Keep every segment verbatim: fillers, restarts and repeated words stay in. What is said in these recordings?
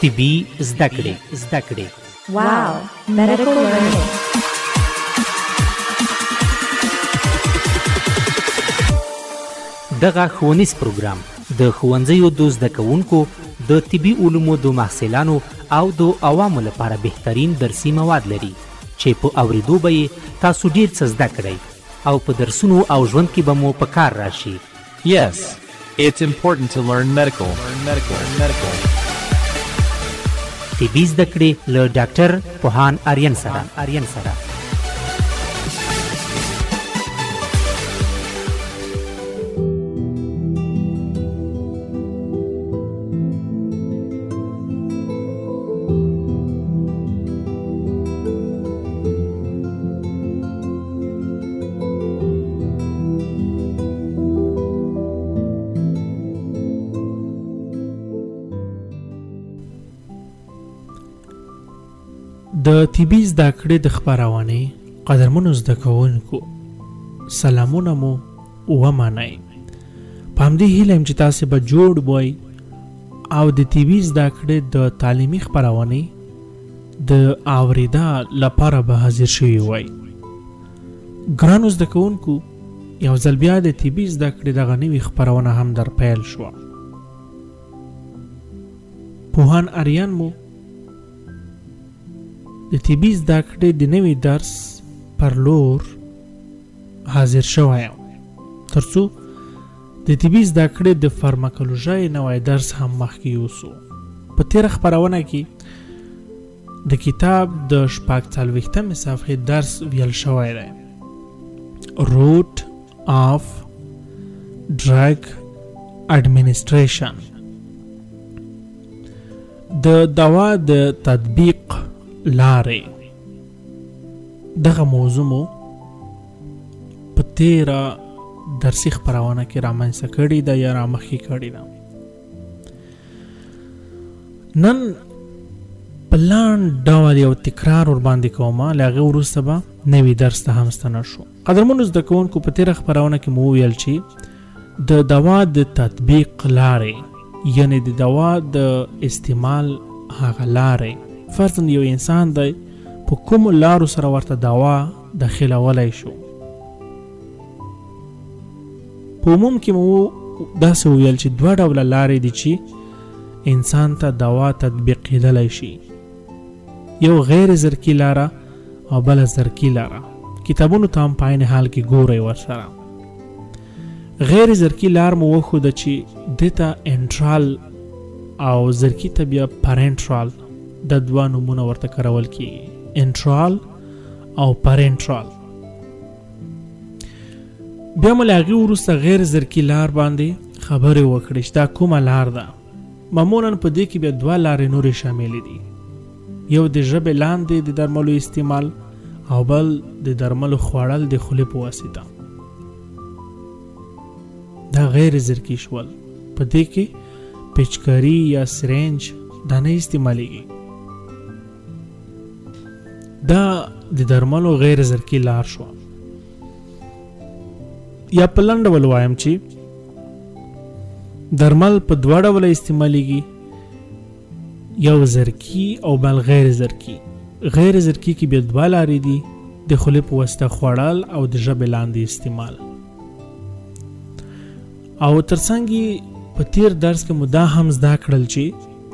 طبي زده کړې زده کړې Wow, medical learning. دغه ښوونیز پروګرام د ښوونځیو د زده کوونکو د طبي علومو د محصلانو او د عوامو لپاره بهترین درسي مواد لري چې په اوریدو به یې تاسو ډیر څه زده کړئ او په درسونو او ژوند کې به مو په کار راشي. Yes, it's important to learn medical. Learn medical. Learn medical. طبي زده کړې له ډاکټر پوهان آریان سره آریان سره د طبي زده کړې د خپرونې قدرمنو زده کوونکو سلامونه مو ومنئ. په همدې هیله یم چې تاسې به جوړ وئ او د طبي زده کړې د تعلیمي خپرونې د اورېدا لپاره به حاضر شوي وئ. ګرانو زده کوونکو، یو ځل بیا د طبي زده کړې دغه نوې خپرونه هم در پیل شوه. پوهان آریان مو د طبي زده کړې د نوي درس پر لور حاضر شوی یم تر څو د طبي زده کړې د فارماکولوژۍ نوی درس هم مخکې یوسو. په تېره خپرونه کې د کتاب د شپږ څلوېښتمې صفحې درس ویل شوی دی: روټ آف ډرګ اډمنسټریشن، د دوا د تطبیق لارې. دغه موضوع مو په تیره درسي خپرونه کې رامنځته کړې ده یا رامخکې کړې ده. نن په لاند ډول یو تکرار ورباندې کومه، له هغې وروسته به نوي درس ته هم ستنه شو. قدرمنو زده کوونکو، په تیره خپرونه کې مو وویل چې د دوا د تطبیق لارې، یعنې د دوا د استعمال هغه لارې، فرضاً یو انسان دی په کومو لارو سره ورته دوا داخلولی شو. په عموم کې مو داسې وویل چې دوه ډوله لارې دي چې انسان ته دوا تطبیقېدلی شي، یو غیر زرکي لاره او بله زرکي لاره. کتابونو ته هم په عین حال کې ګورئ ورسره. غیر زرکي لار مو وښوده چې دې ته انټرال او زرکي ته بیا پرنټرال د دوه نومونه ورته کارول کېږي، انټرال او پرنټرال. بیا مو له هغې وروسته غیر زرکي لار باندې خبرې وکړې چې دا کومه لار ده. معمولاً په دې کې بیا دوه لارې نورې شاملې دي، یو د ژبې لاندې د درملو استعمال او بل د درملو خوړل د خولې په واسطه. دا غیر زرکي شول. په دې کې پیچکاري یا سرنج دا نه استعمالیږي. دا د درملو غیر زرکي لار شو. یا په لنډ ډول وایم چې درمل په دوه ډوله استعمالیږي، یو زرکي او بل غیر زرکي. غیر زرکي کې بیا دوه لارې دي: د خولې په واسطه خوړل او د ژبې لاندې استعمال. او ترڅنګ په تیر درس کې مو دا هم زده کړل چې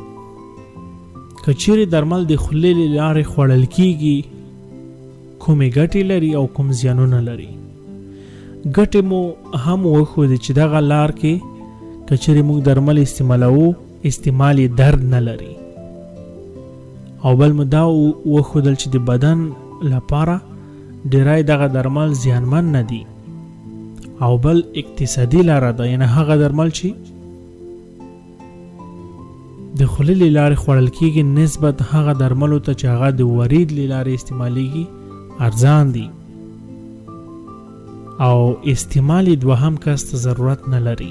که چیرې درمل د خولې له لارې خوړل کېږي، کومې ګټې لري او کوم زیانونه لري. ګټې مو هم وښودې چې دغه لار کې که چیرې موږ درمل استعمالوو، استعمال یې درد نه لري. او بل مو دا وښودل چې د بدن لپاره ډیری دغه درمل زیانمن نه دي. او بل اقتصادي لاره ده، یعنې هغه درمل چې د خولې له لارې خوړل کېږي نسبت هغه درملو ته چې هغه د ورید له لارې استعمالیږي ارزان دي او استعمال یې دوهم کس ته ضرورت نه لري.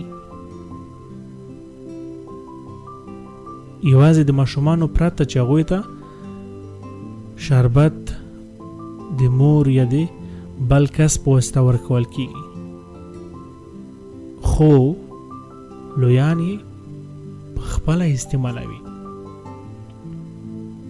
یوازې د ماشومانو پرته چې هغوی ته شربت د مور یا د بل کس په واسطه ورکول کېږي، خو لویان یې په خپله استعمالوي.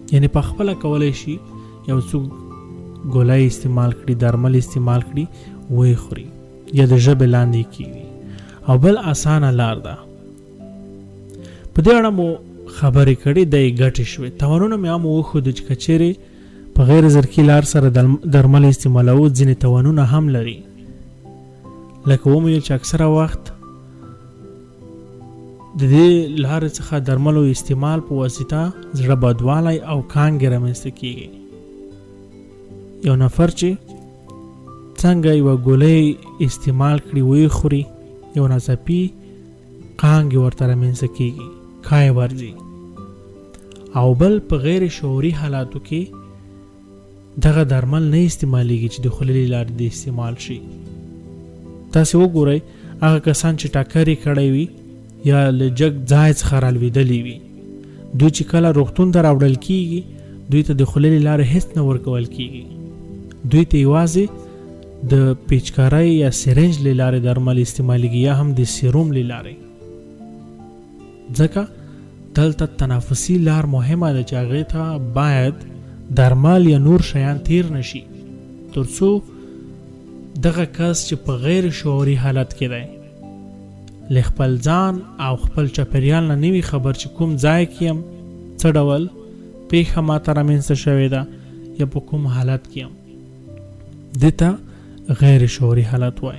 یعنی په خپله کولی شي یو څوک ګولۍ استعمال کړي، درمل استعمال کړي، ویې خوري یا د ژبې لاندې کیږي. او بل اسانه لار ده. په دې اړه مو خبرې کړي دی ګټې شوې. تاوانونه مې هم وښودو چې که چیرې په غیر زرکي لار سره درمل استعمالوو ځینې تاوانونه هم لري. لکه ومویل چې اکثره وخت د دې لارې څخه درملو استعمال په واسطه زړه بدوالی او کانګې رامنځته کیږي. یو نفر چې څنګه یوه ګولۍ استعمال کړي ویې خوري، یو ناڅاپي کانګې ورته رامنځته کیږي، کای ورځي. او بل په غیر شعوري حالاتو کې دغه درمل نه استعمالیږي چې د خولې له لارې د استعمال شي. تاسې وګورئ هغه کسان چې ټکرې کړی وي یا له جګ ځای څخه رالوېدلي وي، دوی چې کله روغتون ته راوړل کیږي دوی ته د خولې له لارې هېڅ نه ورکول کیږي. دوی ته یوازې د پیچکارۍ یا سرنج له لارې درمل استعمالیږي یا هم د سیروم له لارې. ځکه دلته تنفسي لار مهمه ده چې هغې ته باید درمل یا نور شیان تیر نشي، تر څو دغه کس چې په غیر شعوري حالت کې دی له خپل ځان او خپل چاپېریال نه نه وي خبر چې کوم ځای کې یم، څه ډول پیښه ماته رامنځته شوې ده یا په کوم حالت کې یم. دې ته غیر شعوري حالت وایي.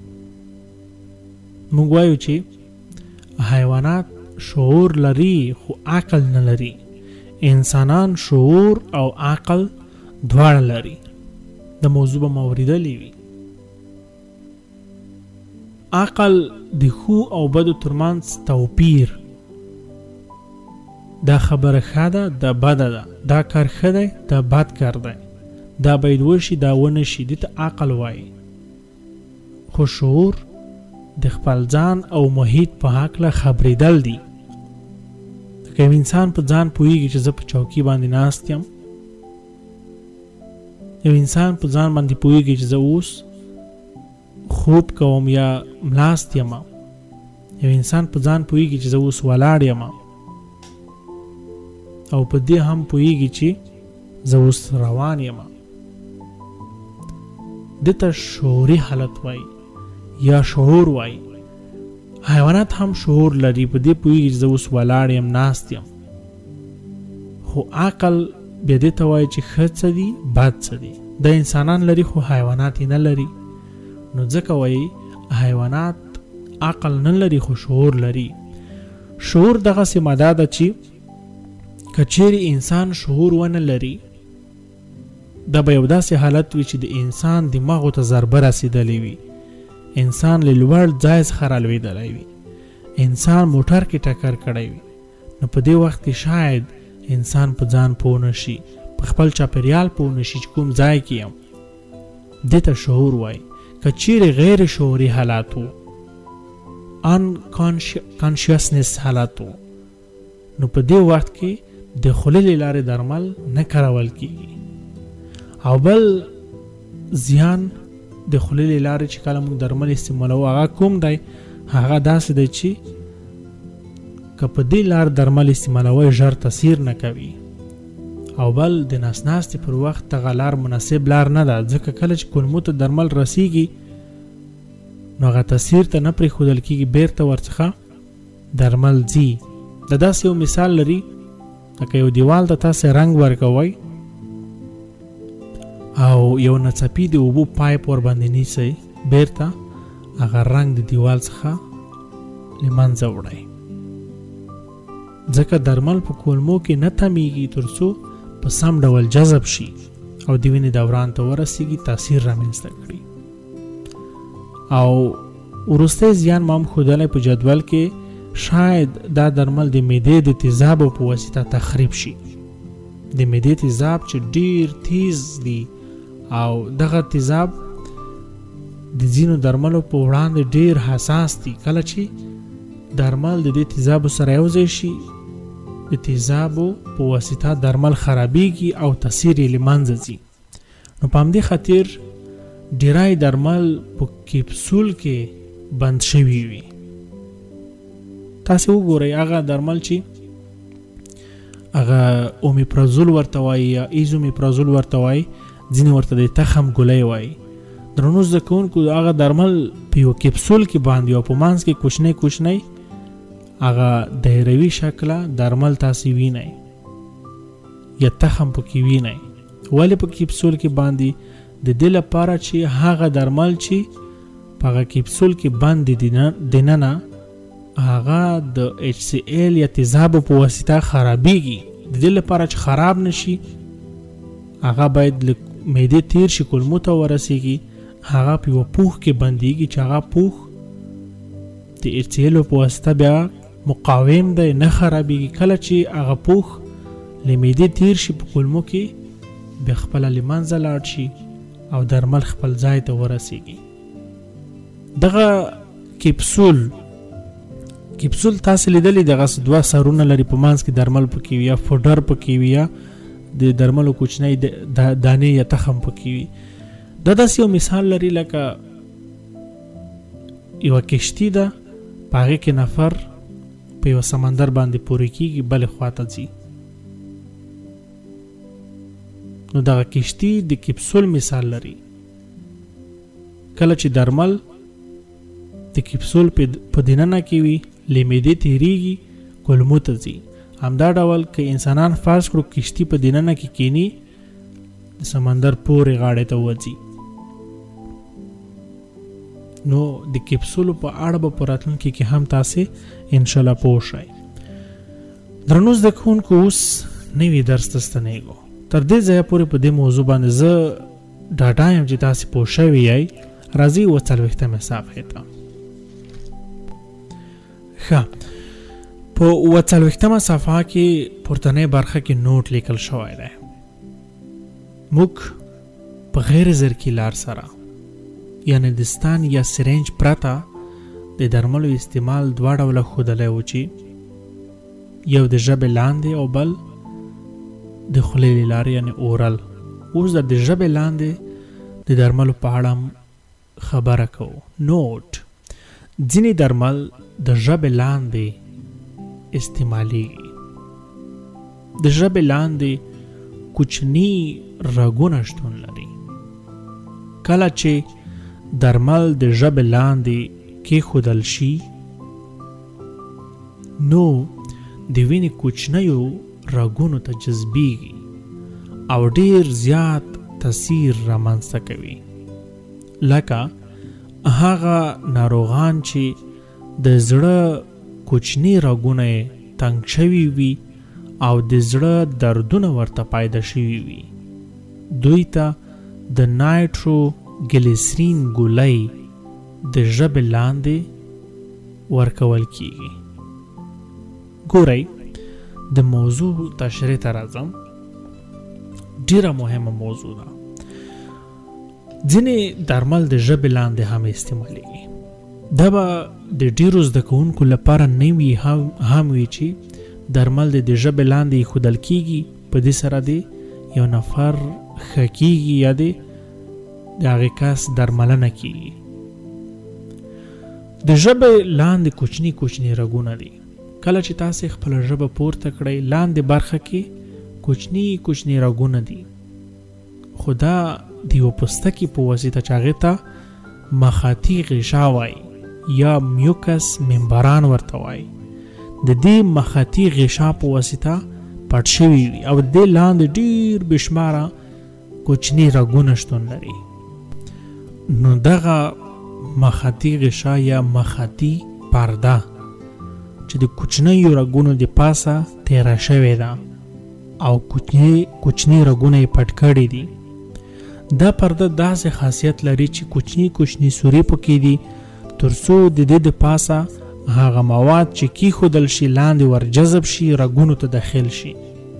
موږ وایو چې حیوانات شعور لري خو عقل نه لري. انسانان شعور او عقل دواړه لري. د موضوع به موریدلی وي. عقل د ښو او بدو ترمنځ توپیر، دا خبره ښه ده، دا بده ده، دا کار ښه دی، دا بد کار دی، دا باید وشي، دا ونه شي، دې ته عقل وایي. خو شعور د خپل ځان او محیط په هکله خبرېدل دي. که انسان په ځان پوهیږي چې زه په چوکۍ باندې ناست یم، یو انسان په ځان باندې پوهیږي چې زه اوس خوب کوم یا ملاست یم، یو انسان په ځان پوهیږي چې زه اوس ولاړ یم، او په دې هم پوهیږي چې زه اوس روان یم. دې ته شعوري حالت وایي یا شعور وایي. حیوانات هم شعور لري، په دې پوهیږي چې زه اوس ولاړ یم، ناست یم. خو عقل بیا دې ته وایي چې ښه څه دي، بد څه دي. دا انسانان لري خو حیوانات یې نه لري. نو ځکه وایي حیوانات عقل نه لري خو شعور لري. شعور دغسې ماده ده چې که چیرې انسان شعور ونه لري، دا به یو داسې حالت وي چې د انسان دماغو ته ضربه رسېدلی وي، انسان له لوړ ځای څخه رالوېدلی وي، انسان موټر کې ټکر کړی وي. نو په دې وخت کې شاید انسان په ځان پوه نه شي، په خپل چاپېریال پوه نه شي چې کوم ځای کې یم. دې ته شعور وایي. که چیرې غیر شعوري حالات وو، انکانشیسنس حالات وو، نو په دې وخت کې د خولې له لارې درمل نه کارول کېږي. او بل زیان د خولې له لارې چې کله موږ درمل استعمالوو هغه کوم دی؟ هغه داسې دی چې که په دې لار درمل استعمالوئ ژر تاثیر نه کوي. او بل د نس ناستې پر وخت دغه لار مناسب لار نه ده، ځکه کله چې کولمو ته درمل رسیږي نو هغه تاثیر ته نه پرېښودل کېږي، بیرته ورڅخه درمل ځي. د داسې یو مثال لري، لکه یو دیوال ته تاسې رنګ ورکوئ او یو ناڅاپي د اوبو پایپ ور باندې نیسئ، بیرته هغه رنګ د دیوال څخه له منځه وړئ. ځکه درمل په کولمو کې نه تمیږي تر څو په سم ډول جذب شي او د وینې دوران ته ورسیږي، تاثیر رامنځته کړي. او وروستی زیان ما هم ښودلی په جدول کې، شاید دا درمل د معدې د تیزابو په واسطه تخریب شي. د معدې تیزاب چې ډیر تیز دي او دغه تیزاب د ځینو درملو په وړاندې ډیر حساس دي. کله چې درمل د دې تیزابو سره یوځای شي، د تیزابو په واسطه درمل خرابېږي او تاثیر یې له منځه ځي. نو په همدې خاطر ډیری درمل په کپسول کې بند شوي وي. تاسې وګورئ هغه درمل چې هغه اومیپرازول ورته وایي یا ایزومیپرازول ورته وایي، ځینې ورته د تخم ګولۍ وایي. درنو زده کوونکو هغه درمل په یو کپسول کې باندې او په منځ کې کوچنی کوچنی هغه دایروي شکله درمل تاسې وینئ یا تخم پکې وینئ. ولې په کپسول کې باندې؟ د دې لپاره چې هغه درمل چې په هغه کپسول کې باندې دننه هغه د ایچ سی ایل یا تیزابو په واسطه خرابېږي. د دې لپاره چې خراب نشي هغه باید له معدې تیر شي، کولمو ته ورسېږي، هغه په یوه پوښ کې بندېږي چې هغه پوښ د ایچ سی ایلو په واسطه بیا مقاوم دی، نه خرابېږي. کله چې هغه پوښ له معدې تیر شي په کولمو کې بیا خپله له منځه لاړ شي او درمل خپل ځای ته ورسېږي. دغه کپسول کپسول تاسې لیدلی دغه دوه سرونه لري، په منځ کې درمل پکې وي یا فوډر پکې وي یا د درملو کوچنی دانې یا تخم پکې وي. دا داسې یو مثال لري لکه یوه کشتي ده، په هغې کې نفر په یوه سمندر باندې پورې کېږي، بلې خواته ځي. نو دغه کشتي د کپسول مثال لري. کله چې درمل د کپسول په دننه کې وي له معدې تېرېږي کولمو ته ځي. همدا ډول که انسانان فرض کړو کشتي په دننه کې کینی د سمندر پورې غاړې ته وځي. نو د کپسولو په اړه به په راتلونکي کې هم تاسې انشاءالله پوه شئ. درنو زده کوونکو اوس نوي درس ته ستنېږو. تر دې ځایه پورې په دې موضوع باندې زه ډاډه یم چې تاسې پوه شوي یئ. راځئ اووه څلوېښتمې صفحې ته. ښه، په اووه څلوېښتمه صفحه کې پورتنۍ برخه کې نوټ لیکل شوی دی. موږ په غیر زرکي لار سره یعنی د ستان یا سرنج پرته د درملو استعمال دوه ډوله ښودلی و چې یو د ژبې لاندې او بل د خولې له لارې یعنی اورل. اوس د ژبې لاندې د درملو په اړه خبره کوو. نوټ: ځینې درمل د ژبې لاندې استعمالیږي. د ژبې لاندې کوچني رګونه شتون لري. کله چې درمل د ژبې لاندې کېښودل شي نو د وینې کوچنیو رګونو ته جذبېږي او ډیر زیات تاثیر رامنځته کوي. لکه هغه ناروغان چې د زړه کوچني رګونه تنګ شوي وي او د زړه دردونه ورته پیدا شوي وي، دوی ته د نایټرو ګلیسرین ګولۍ د ژبې لاندې ورکول کیږي. ګورئ، د موضوع تشریح ته راځم. ډیره مهمه موضوع ده. ځینې درمل د ژبې لاندې هم استعمالیږي. دا به د ډیرو زده کوونکو لپاره نوي هم وي چې درمل د ژبې لاندې ایښودل کیږي، په دې سره د یو نفر ښه کیږي یا د هغې کس درملنه کیږي. د ژبې لاندې کوچني کوچني رګونه دي. کله چې تاسې خپله ژبه پورته کړئ، لاندې برخه کې کوچني کوچني رګونه دي، خو دا د یو پوستکي په واسطه چې هغې ته مخاطي غشا وایي یا میوکس ممبران ورته وایي، د دې مخاطي غشا په واسطه پټ شوي وي او د دې لاندې ډیر بېشماره کوچني رګونه شتون لري. نو دغه مخاطي غشا یا مخاطي پرده چې د کوچنیو رګونو د پاسه تیره شوې ده او کوچني کوچني رګونه یې پټ کړي دي، دا پرده داسې خاصیت لري چې کوچني کوچني سوري پکې دي تر څو د دې د پاسه هغه مواد چې کېښودل شي لاندې ورجذب شي، رګونو ته داخل شي.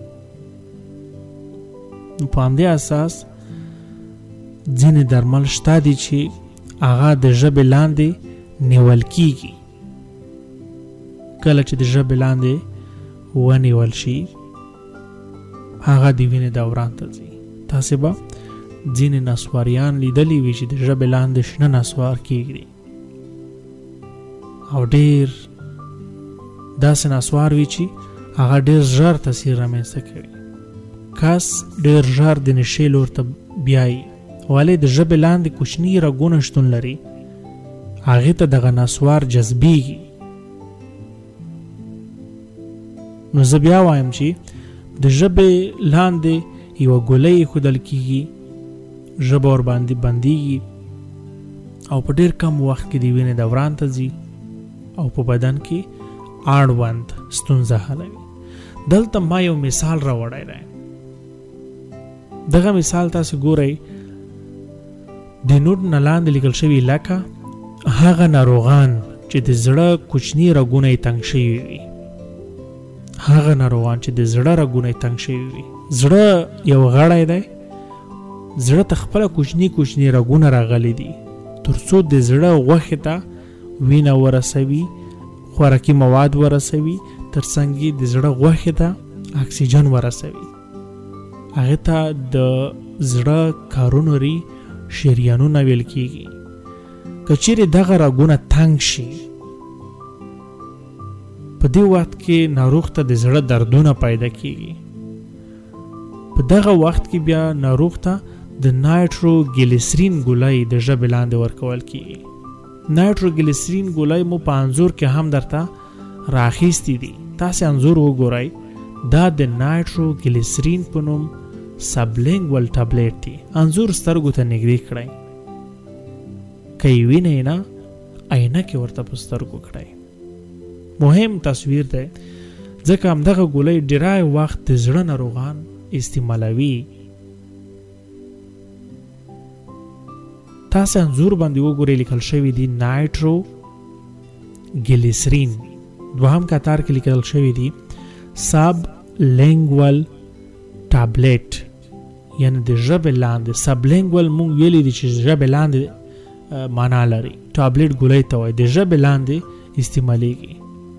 نو په همدې اساس ځینې درمل شته دي چې هغه د ژبې لاندې نیول کیږي. کله چې د ژبې لاندې ونیول شي هغه د وینې دوران ته ځي. تاسې به ځینې نسواریان لیدلی وي چې د ژبې لاندې شنه نسوار کیږي او ډیر داسې نسوار وي چې هغه ډیر ژر تاثیر رامنځته کوي. کس ډیر ژر د نشې لور ته بیایي ولې د ژبې لاندې کوچني رګونه شتون لري، هغې ته دغه نسوار جذبیږي. نو زه بیا وایم چې د ژبې لاندې یوه ګولۍ ایښودل کېږي، ژبه ورباندې بندېږي او په ډېر کم وخت کې د وینې دوران ته ځي او په بدن کې اړوند ستونزه حلوي. دلته ما یو مثال راوړی دی. دغه مثال تاسو ګورئ، د نوټ نه لاندې لیکل شوي لکه هغه ناروغان چې د زړه کوچني رګونه یې تنګ شوي وي. هغه ناروغان چې د زړه رګونه یې تنګ شوي وي. زړه یو غړی دی، زړه ته خپله کوچني کوچني رګونه راغلي دي تر څو د زړه غوښې ته وینه ورسوي، خوراکي مواد ورسوي، تر څنګ یې د زړه غوښې ته اکسیجن ورسوي. هغې ته د زړه کارونري شریانونه ویل کېږي. که چیرې دغه رګونه تنګ شي، په دې وخت کې ناروغ ته د زړه دردونه پیدا کېږي. په دغه وخت کې بیا ناروغ ته د نایټروګلیسرین ګولۍ د ژبې لاندې ورکول کېږي. نایټروګلیسرین ګولۍ مو په انځور کې هم درته راخیستې دي. تاسې انځور وګورئ. دا د نایټروګلیسرین په نوم سبلینګول ټابلیټ دی. انځور سترګو ته نږدې کړئ. که یې وینئ نه، عینکې ورته په سترګو کړئ. مهم تصویر دی ځکه همدغه ګولۍ ډیری وخت د زړه ناروغان استعمالوي. تاسې انځور باندې وګورئ، لیکل شوي دي نایټروګلیسرین. دوهم کتار کې لیکل شوي دي سب لینګول ټابلیټ، یعنی د ژبې لاندې. سب لینګول مونږ ویلي دي چې ژبې لاندې معنا لري. ټابلیټ ګولۍ ته وایي د ژبې لاندې استعمالیږي.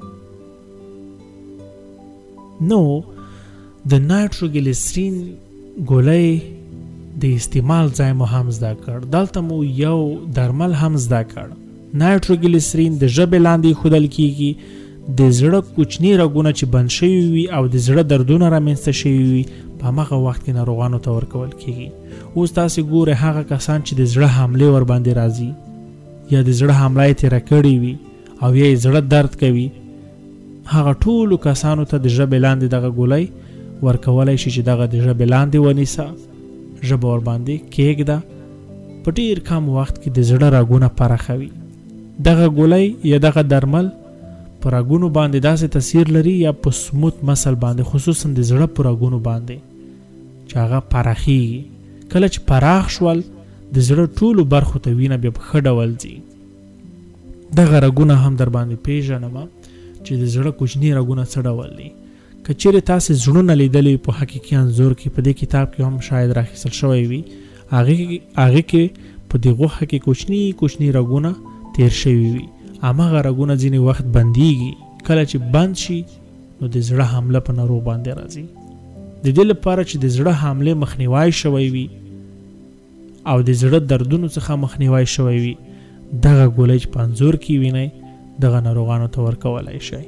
نو د نایټروګلیسرین ګولۍ د استعمال ځای مو هم زده کړ. دلته مو یو درمل هم زده کړ. نایټروګلیسرین د ژبې لاندې ایښودل کېږي. د زړه کوچني رګونه چې بند شوي وي او د زړه دردونه رامنځته شوي وي په هماغه وخت کې ناروغانو ته ورکول کېږي. اوس تاسې ګورئ، هغه کسان چې د زړه حملې ورباندې راځي یا د زړه حمله یې تېره کړې وي او یا یې زړه درد کوي، هغه ټولو کسانو ته د ژبې لاندې دغه ګولۍ ورکولی شي چې دغه د ژبې لاندې ونیسه، ژبه ورباندې کېږده. په ډېر کم وخت کې د زړه رګونه پراخوي. دغه ګولۍ یا دغه درمل په رګونو باندې داسې تاثیر لري یا په سموت مسل باندې، خصوصا د زړه په رګونو باندې چې هغه پراخیږي. کله چې پراخ شول، د زړه ټولو برخو ته وینه بیا په ښه ډول ځي. دغه رګونه هم در باندې پیژنم چې د زړه کوچني رګونه څه ډول دي. که چیرې تاسې زړونه لیدلی په حقیقي انځور کې، په دې کتاب کې هم شاید راخیستل شوی وي، هغې کې په دې غوښه کې کوچني کوچني رګونه تیر شوي وي. هماغه رګونه ځینې وخت بندېږي. کله چې بند شي نو د زړه حمله په ناروغ باندې راځي. د دې لپاره چې د زړه حملې مخنیوی شوی وي او د زړه دردونو څخه مخنیوی شوی وي، دغه ګولۍ چې په انځور کې وینئ دغه ناروغانو ته ورکولی شئ.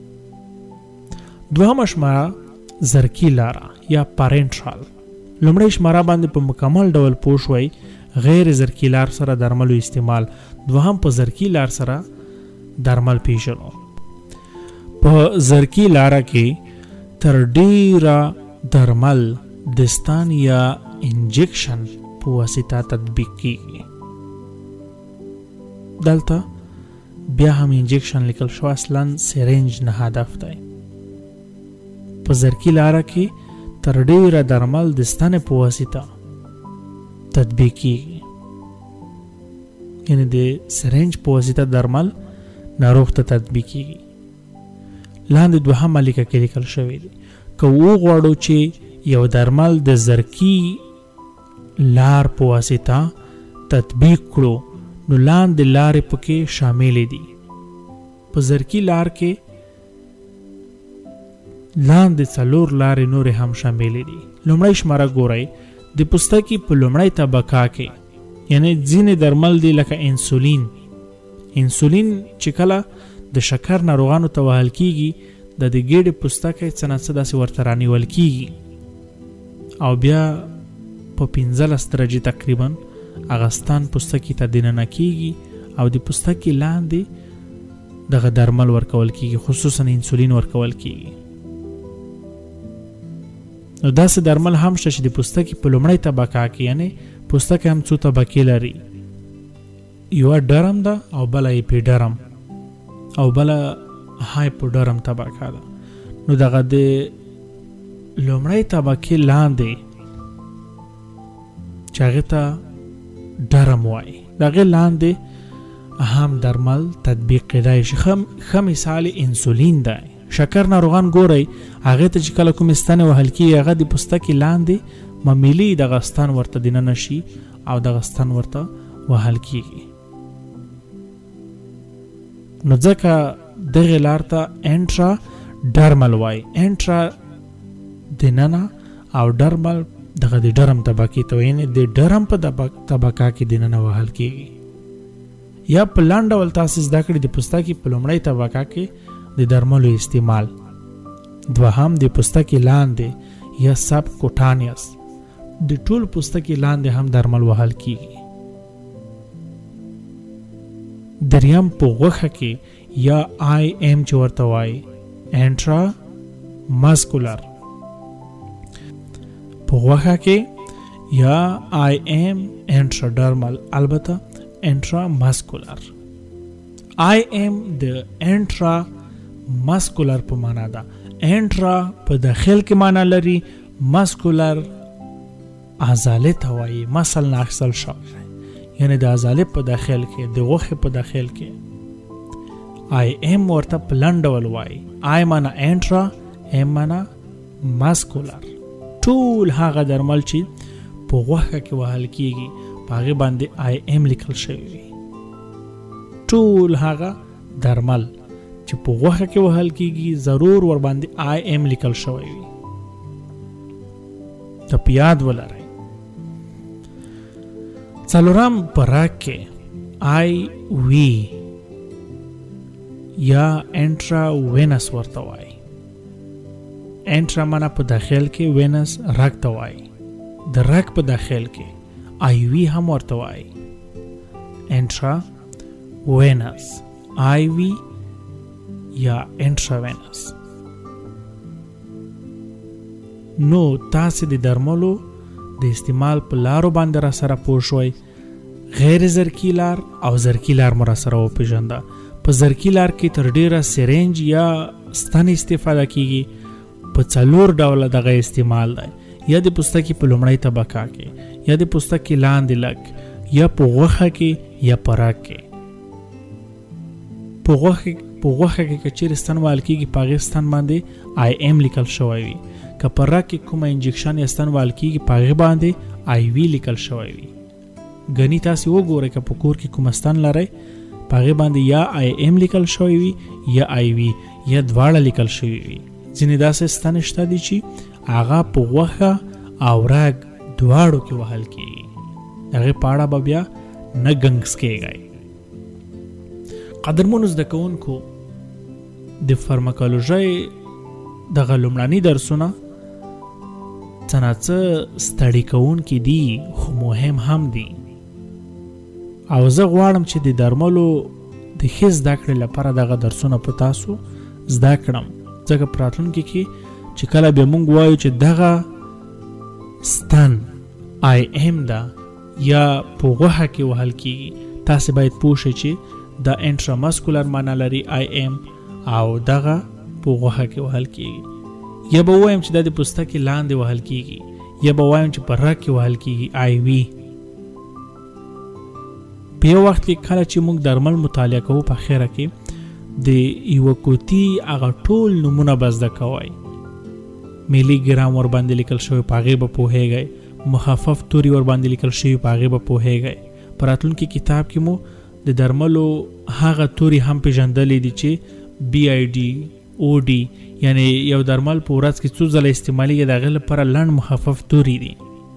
دوهمه شماره زرکي لاره یا پارنټرال. لومړی شماره باندې په مکمل ډول پوه شوئ، غیر زرکي لار سره درملو استعمال. دوهم په زرکي لار سره درمل پیژنو. په زرکي لاره کې تر ډیره درمل دستان یا انجکشن په واسطه تطبیق کیږي. دلته بیا هم انجکشن لیکل شو، اصلا سرنج نه هدف دی. په زرکي لاره کې تر ډیره درمل دستان په واسطه تطبیق کیږي، یعنی د سرنج په واسطه درمل ناروغ ته تطبیق کیږي. لاندې دوهمه لیکه کې لیکل شوی دی که وغواړو چې یو درمل د زرکي لار په واسطه تطبیق کړو نو لاندې لارې پکې شاملې دي. په زرکي لار کې لاندې څلور لارې نورې هم شاملې دي. لومړی شماره ګورئ، د پوستکي په لومړی طبقه کې، یعنی ځینې درمل دي لکه انسولین. انسولین چې کله د شکر ناروغانو ته وهل کېږي، د دې ګېډې پوستکی څه نه څه داسې ورته رانیول کېږي او بیا په پنځلس درجې تقریبا هغه ستان پوستکي ته دننه کېږي او د پوستکي لاندې دغه درمل ورکول کېږي، خصوصا انسولین ورکول کېږي. نو داسې درمل هم شته چې د پوستکي په لومړۍ طبقه کې، یعنی پوستکی هم څو طبقې لري، یوه ډرم ده او بله ایپیډرم او بله هایپوډرم طبقه ده. نو دغه د لومړۍ طبقې لاندې چې هغې ته ډرم وایي، د هغې لاندې هم درمل تطبیق کېدای شي. ښه مثال انسولین دی. شکر ناروغان ګورئ هغې ته چې کله کومې ستنې وهل کېږي هغه د پوستکي لاندې معمولي دغه ستن ورته دننه شي او دغه ستن ورته وهل کېږي. نو ځکه دغې لار ته انټرا ډرمل وایي. انټرا دننه او ډرمل دغه د ډرم طبقې ته وایي، یعنې د ډرم په طبقه کې دننه وهل کېږي. یا په لنډ ډول تاسې زده کړي د پوستکي په لومړۍ طبقه کې د درملو استعمال، دوهم د پوستکي لاندې یا سب کوټانیس د ټول پوستکي لاندې هم درمل وهل کېږي. دریم په غوښه کې یا آی ایم چې ورته وایي انټرا ماسکولر، په غوښه کې یا آی ایم انټرا ډرمل، البته انټرا ماسکولر. آی ایم د انټرا ماسکولر په معنا ده. انټرا په داخل کې معنا لري، ماسکولر عضله ته وایي، مسل نه اخیستل شوی، یعنی د عضلې په داخل کې، د غوښې په داخل کې. آی ایم ورته په لنډ ډول وایي. آی معنا انټرا، ایم معنا ماسکولر. ټول هغه درمل چې په غوښه کې وهل کېږي په هغې باندې آی ایم لیکل شوی وي. ټول هغه درمل چې په غوښه کې وهل کېږي ضرور ور باندې آی ایم لیکل شوی وي. ته په یاد ولرئ. څلورم په راک کې آی وی یا انټرا وینس ورته وایي. انټرا معنا په داخل کې، وینس راک ته وایي. د راک په داخل کې آی وی هم ورته وایي. انټرا وینس، آی وی یا انټرا وینس. نو تاسې د درملو د استعمال په لارو باندې را سره پوه شوئ. غیر زرکي لار او زرکي لار مو را سره وپېژنده. په زرکي لار کې تر ډیره سرنج یا ستن استفاده کیږي. په څلور ډوله دغه استعمال دی، یا د پوستکي په لومړۍ طبقه کې، یا د پوستکي لاندې لږ، یا په غوښه کې یا په راک کې. په غوښه په غوښه کې که چیرې ستن وهل کېږي په هغې ستن باندې آی ایم لیکل شوی وي. که په راک کې کومه انجکشن یا ستن وهل کېږي په هغې باندې آی وی لیکل شوی وي. ګنې تاسې وګورئ که په کور کې کومه ستن لرئ په هغې باندې یا آی ایم لیکل شوی وي یا آی وی، یا دواړه لیکل شوي وي. ځینې داسې ستنې شته دي چې هغه په غوښه او راک دواړو کې وهل کېږي. هغې په اړه به بیا نه ګنګس کېږئ. قدرمنو زده کوونکو، د فارماکولوژۍ دغه لومړني درسونه څه نه څه ستړي کوونکي دي، خو مهم هم دي. او زه غواړم چې د درملو د ښې زده کړې لپاره دغه درسونه په تاسو زده کړم، ځکه په راتلونکي کې چې کله بیا موږ وایو چې دغه ستن آی ایم ده یا په غوښه کې وهل کېږي، تاسې باید پوه شئ چې دا انټراماسکولر معنا لري آی ایم او دغه په غوښه کې وهل کېږي. یا به وایم چې دا د پوستکي لاندې وهل کېږي، یا به وایم چې په رګ کې وهل کېږي آی وی. په یو وخت کې کله چې موږ درمل مطالعه کوو په اخره کې د یوه قوطي هغه ټول نومونه به زده کوئ. ملي ګرام ور باندې لیکل شوی په هغې به پوهیږئ، مخفف توري ور باندې لیکل شوي په هغې به پوهیږئ. په راتلونکي کتاب کې مو د درملو هغه توري هم پیژندلی دي چې بی آی ډي، او ډي، یعنی یو درمل په ورځ کې څو ځله استعمالیږي د هغې لپاره لنډ مخفف توري دي.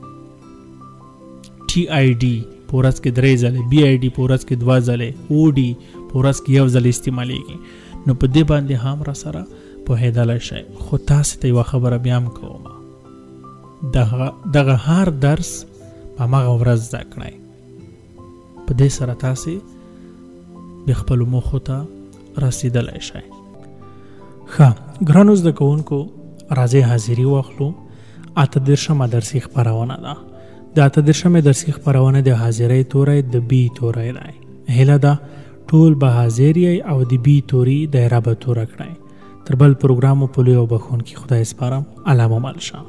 ټي آی ډي په ورځ کې درې ځلې، بی آی ډي په ورځ کې دوه ځلې، او ډي په ورځ کې یو ځل استعمالیږي. نو په دې باندې هم را سره پوهېدلی شئ. خو تاسې ته یوه خبره بیا هم کوم، دغه دغه هر درس په همغه ورځ زده کړئ. په دې سره تاسې د خپلو موخو ته رسېدلی شئ. ښه ګرانو زده کوونکو، راځئ حاضري واخلو. اته دېرشمه درسي خپرونه ده. د اته دېرشمې درسي خپرونه د حاضرۍ توری د بي توری دی. هیله ده ټول به حاضر یې او د بي توري دایره به توره کړئ. تر بل پروګرام په لوی او بخښونکي خدای سپارم. الله مو مل شه.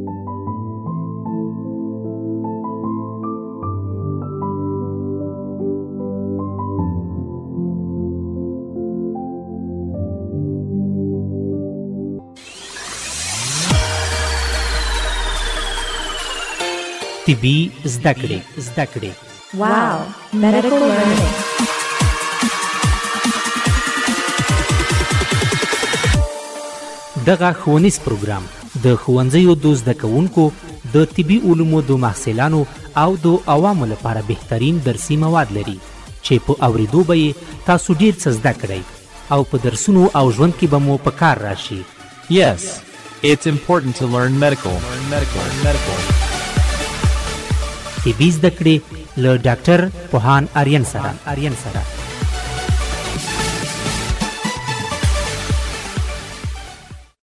طبي زده کړې زده کړې Wow, medical learning. دغه ښوونیز پروګرام د ښوونځیو د زده کوونکو د طبي علومو د محصلانو او د عوامو لپاره بهترین درسي مواد لري چې په اورېدو به یې تاسو ډېر څه زده کړئ او په درسونو او ژوند کې به مو په کار راشي. Yes, it's important to learn medical. Learn medical. Learn medical. طبي زده کړې له ډاکټر پوهان آرین سره آرین سره